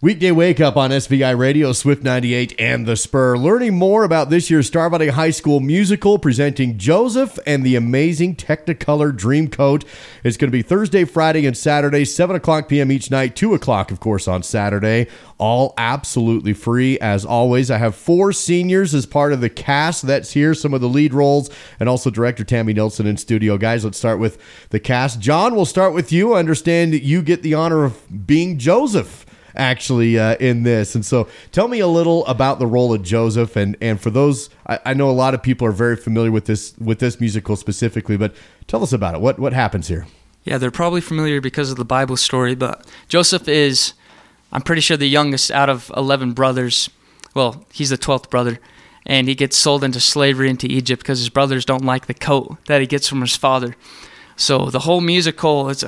Weekday Wake Up on SVI Radio, Swift 98, and The Spur. Learning more about this year's Star Valley High School musical presenting Joseph and the Amazing Technicolor Dreamcoat. It's going to be Thursday, Friday, and Saturday, 7 o'clock p.m. each night, 2 o'clock, of course, on Saturday. All absolutely free, as always. I have 4 seniors as part of the cast that's here, some of the lead roles, and also director Tammy Nilsson in studio. Guys, let's start with the cast. John, we'll start with you. I understand that you get the honor of being Joseph actually in this, and so tell me a little about the role of Joseph, and for those, I know a lot of people are very familiar with this musical specifically, but tell us about it. What happens here? Yeah, they're probably familiar because of the Bible story, but Joseph is, I'm pretty sure, the youngest out of 11 brothers. Well, he's the 12th brother, and he gets sold into slavery into Egypt because his brothers don't like the coat that he gets from his father. So the whole musical, it's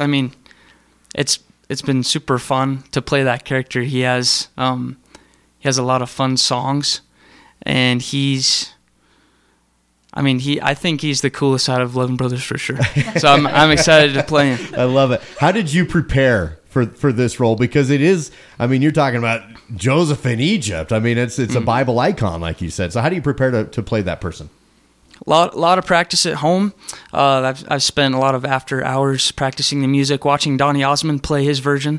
been super fun to play that character. He has a lot of fun songs, and I think he's the coolest out of 11 brothers for sure. So I'm excited to play him. I love it. How did you prepare for this role? Because it is, you're talking about Joseph in Egypt. It's a Bible icon, like you said. So how do you prepare to play that person? A lot of practice at home. I've spent a lot of after hours practicing the music. Watching Donny Osmond play his version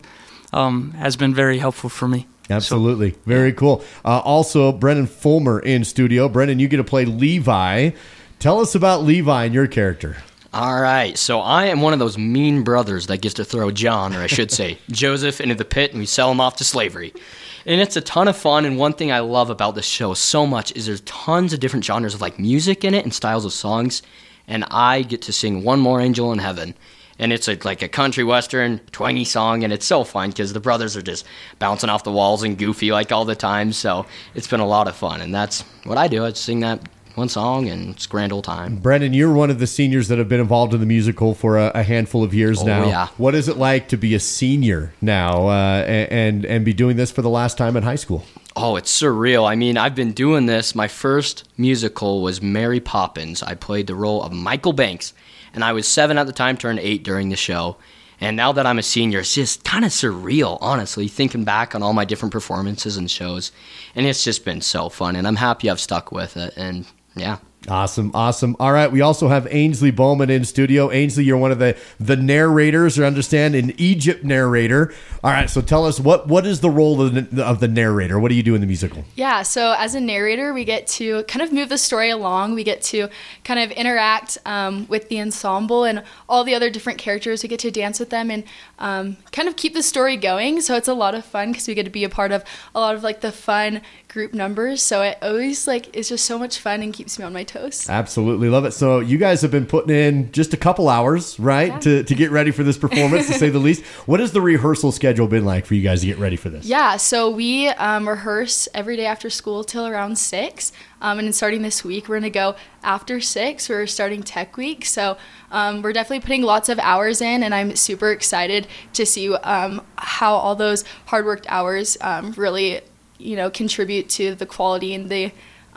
has been very helpful for me. Absolutely. So, very cool. Also, Brendan Fulmer in studio. Brendan, you get to play Levi. Tell us about Levi and your character. All right. So I am one of those mean brothers that gets to throw John, or I should say Joseph, into the pit, and we sell him off to slavery. And it's a ton of fun, and one thing I love about this show so much is there's tons of different genres of music in it and styles of songs, and I get to sing One More Angel in Heaven. And it's like a country western, twangy song, and it's so fun because the brothers are just bouncing off the walls and goofy all the time, so it's been a lot of fun, and that's what I do. I sing that one song, and it's a grand old time. Brendan, you're one of the seniors that have been involved in the musical for a handful of years now. Yeah. What is it like to be a senior now and be doing this for the last time in high school? Oh, it's surreal. I've been doing this. My first musical was Mary Poppins. I played the role of Michael Banks, and I was 7 at the time, turned 8 during the show. And now that I'm a senior, it's just kind of surreal, honestly, thinking back on all my different performances and shows. And it's just been so fun, and I'm happy I've stuck with it. And yeah. Awesome. All right, we also have Ainsley Bowman in studio. Ainsley, you're one of the narrators, or understand, an Egypt narrator. All right, so tell us, what is the role of the narrator? What do you do in the musical? Yeah, so as a narrator, we get to kind of move the story along. We get to kind of interact with the ensemble and all the other different characters. We get to dance with them and kind of keep the story going. So it's a lot of fun because we get to be a part of a lot of the fun group numbers. So it always is just so much fun and keeps me on my toes. Absolutely love it. So you guys have been putting in just a couple hours, right, to get ready for this performance, to say the least. What has the rehearsal schedule been like for you guys to get ready for this? Yeah, so we rehearse every day after school till around 6. And then starting this week, we're going to go after 6. We're starting Tech Week. So we're definitely putting lots of hours in, and I'm super excited to see how all those hard-worked hours really contribute to the quality and the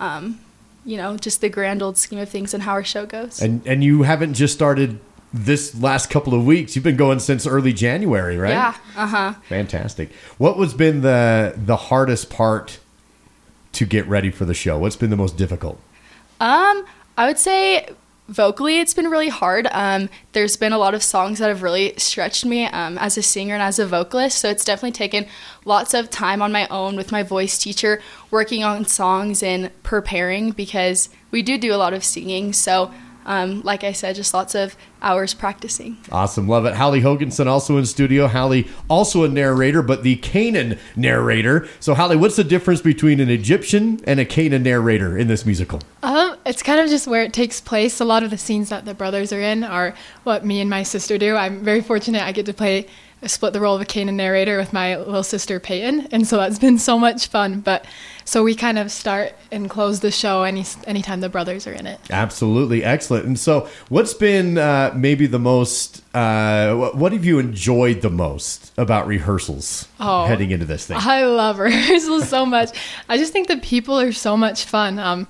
just the grand old scheme of things and how our show goes. And you haven't just started this last couple of weeks. You've been going since early January, right? Yeah. Fantastic. What has been the hardest part to get ready for the show? What's been the most difficult? I would say vocally it's been really hard. There's been a lot of songs that have really stretched me as a singer and as a vocalist, so it's definitely taken lots of time on my own with my voice teacher working on songs and preparing, because we do a lot of singing. So like I said, just lots of hours practicing. Awesome. Love it. Hallie Hoganson also in studio. Hallie, also a narrator, but the Canaan narrator. So Hallie, what's the difference between an Egyptian and a Canaan narrator in this musical? It's kind of just where it takes place. A lot of the scenes that the brothers are in are what me and my sister do. I'm very fortunate I get to split the role of a Canaan narrator with my little sister Peyton, and so that's been so much fun. But so we kind of start and close the show anytime the brothers are in it. Absolutely. Excellent. And so what's been maybe the most, what have you enjoyed the most about rehearsals heading into this thing? I love rehearsals so much. I just think the people are so much fun.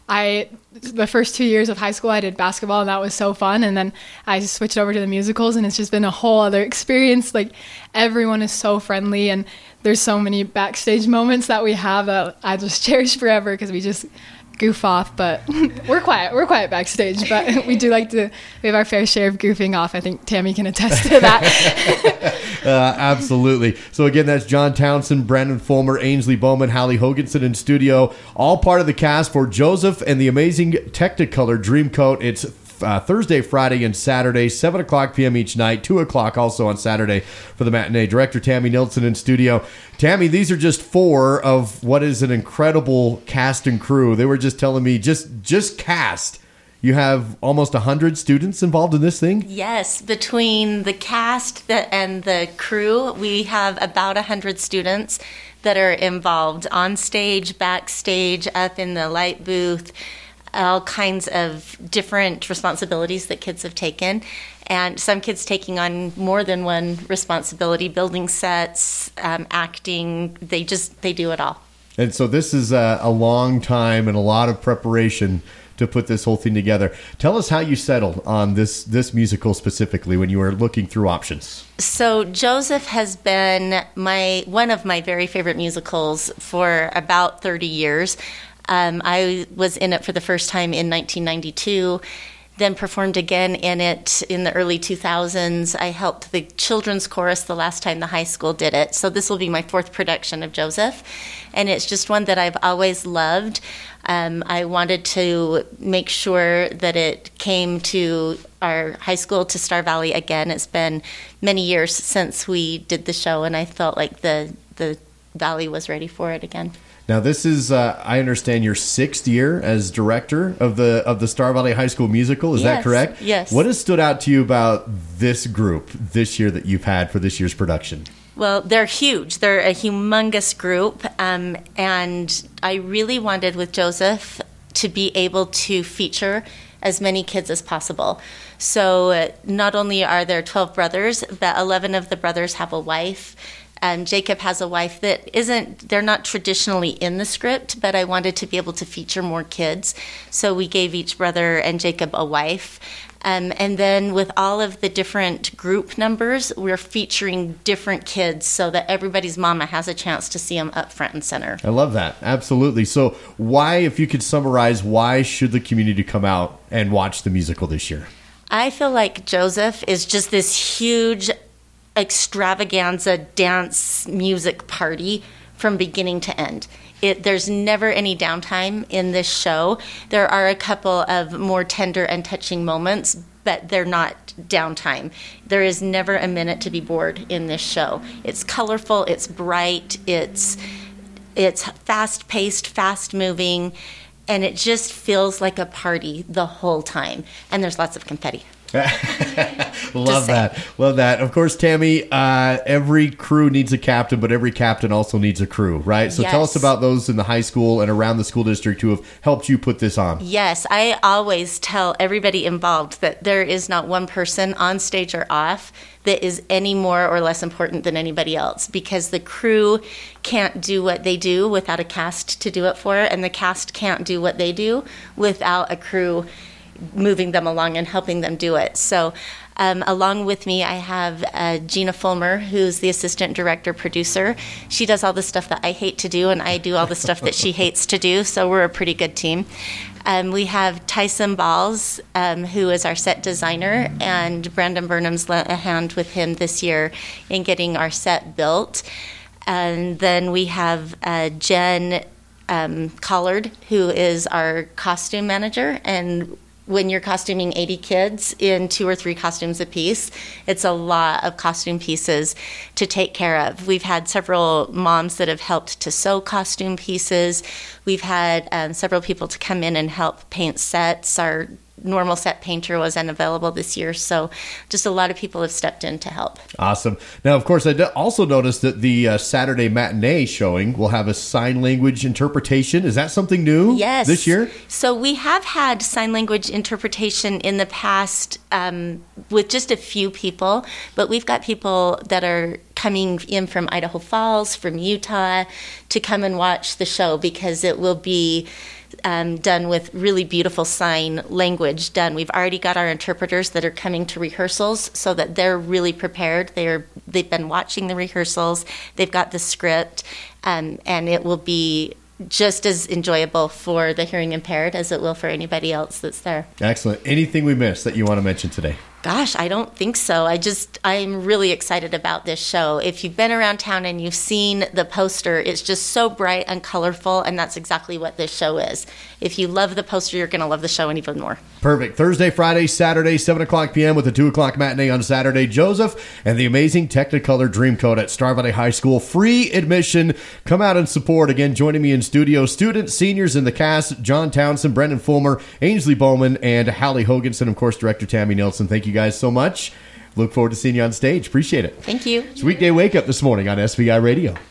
the first 2 years of high school, I did basketball, and that was so fun. And then I switched over to the musicals, and it's just been a whole other experience. Like, everyone is so friendly, and there's so many backstage moments that we have that I just cherish forever because we just goof off. But we're quiet backstage, but we have our fair share of goofing off. I think Tammy can attest to that. Absolutely. So again, that's John Townsend, Brandon Fulmer, Ainsley Bowman, Hallie Hoganson in studio, all part of the cast for Joseph and the amazing Technicolor Dreamcoat. It's Thursday, Friday, and Saturday, 7 o'clock p.m. each night, 2 o'clock also on Saturday for the matinee. Director Tammy Nilsson in studio. Tammy, these are just 4 of what is an incredible cast and crew. They were just telling me, just cast. You have almost 100 students involved in this thing? Yes, between the cast and the crew, we have about 100 students that are involved on stage, backstage, up in the light booth, all kinds of different responsibilities that kids have taken. And some kids taking on more than one responsibility, building sets, acting, they do it all. And so this is a long time and a lot of preparation to put this whole thing together. Tell us how you settled on this musical specifically when you were looking through options. So Joseph has been one of my very favorite musicals for about 30 years. I was in it for the first time in 1992, then performed again in it in the early 2000s. I helped the children's chorus the last time the high school did it. So this will be my 4th production of Joseph, and it's just one that I've always loved. I wanted to make sure that it came to our high school, to Star Valley again. It's been many years since we did the show, and I felt like the Valley was ready for it again. Now, this is, I understand, your 6th year as director of the Star Valley High School Musical. Is that correct? Yes. What has stood out to you about this group this year that you've had for this year's production? Well, they're huge. They're a humongous group, and I really wanted with Joseph to be able to feature as many kids as possible. So not only are there 12 brothers, but 11 of the brothers have a wife. Jacob has a wife they're not traditionally in the script, but I wanted to be able to feature more kids. So we gave each brother and Jacob a wife. And then with all of the different group numbers, we're featuring different kids so that everybody's mama has a chance to see them up front and center. I love that. Absolutely. So why, if you could summarize, why should the community come out and watch the musical this year? I feel like Joseph is just this huge extravaganza dance music party from beginning to end. There's never any downtime in this show. There are a couple of more tender and touching moments, but they're not downtime. There is never a minute to be bored in this show. It's colorful, it's bright, it's fast-paced, fast-moving, and it just feels like a party the whole time. And there's lots of confetti. Love that. Of course, Tammy, every crew needs a captain, but every captain also needs a crew, right? So Tell us about those in the high school and around the school district who have helped you put this on. Yes, I always tell everybody involved that there is not one person on stage or off that is any more or less important than anybody else, because the crew can't do what they do without a cast to do it for, and the cast can't do what they do without a crew moving them along and helping them do it. So along with me, I have Gina Fulmer, who's the assistant director producer. She does all the stuff that I hate to do, and I do all the stuff that she hates to do, so we're a pretty good team. We have Tyson Balls, who is our set designer, and Brandon Burnham's lent a hand with him this year in getting our set built. And then we have Jen Collard, who is our costume manager, and when you're costuming 80 kids in 2 or 3 costumes apiece, it's a lot of costume pieces to take care of. We've had several moms that have helped to sew costume pieces. We've had several people to come in and help paint sets. Our normal set painter was unavailable this year, so just a lot of people have stepped in to help. Awesome. Now, of course, I also noticed that the Saturday matinee showing will have a sign language interpretation. Is that something new this year? So we have had sign language interpretation in the past with just a few people, but we've got people that are coming in from Idaho Falls, from Utah, to come and watch the show, because it will be done with really beautiful sign language done. We've already got our interpreters that are coming to rehearsals so that they're really prepared. They've been watching the rehearsals. They've got the script, and it will be just as enjoyable for the hearing impaired as it will for anybody else that's there. Excellent. Anything we missed that you want to mention today? Gosh, I don't think so. I'm really excited about this show. If you've been around town and you've seen the poster, it's just so bright and colorful, and that's exactly what this show is. If you love the poster, you're going to love the show even more. Perfect. Thursday, Friday, Saturday, 7 o'clock p.m. with a 2 o'clock matinee on Saturday. Joseph and the amazing Technicolor Dreamcoat at Star Valley High School. Free admission. Come out and support. Again, joining me in studio, students, seniors in the cast, John Townsend, Brendan Fulmer, Ainsley Bowman, and Hallie Hoganson, of course, Director Tammy Nelson. Thank you guys so much. Look forward to seeing you on stage. Appreciate it. Thank you. It's Weekday Wake Up this morning on SVI Radio.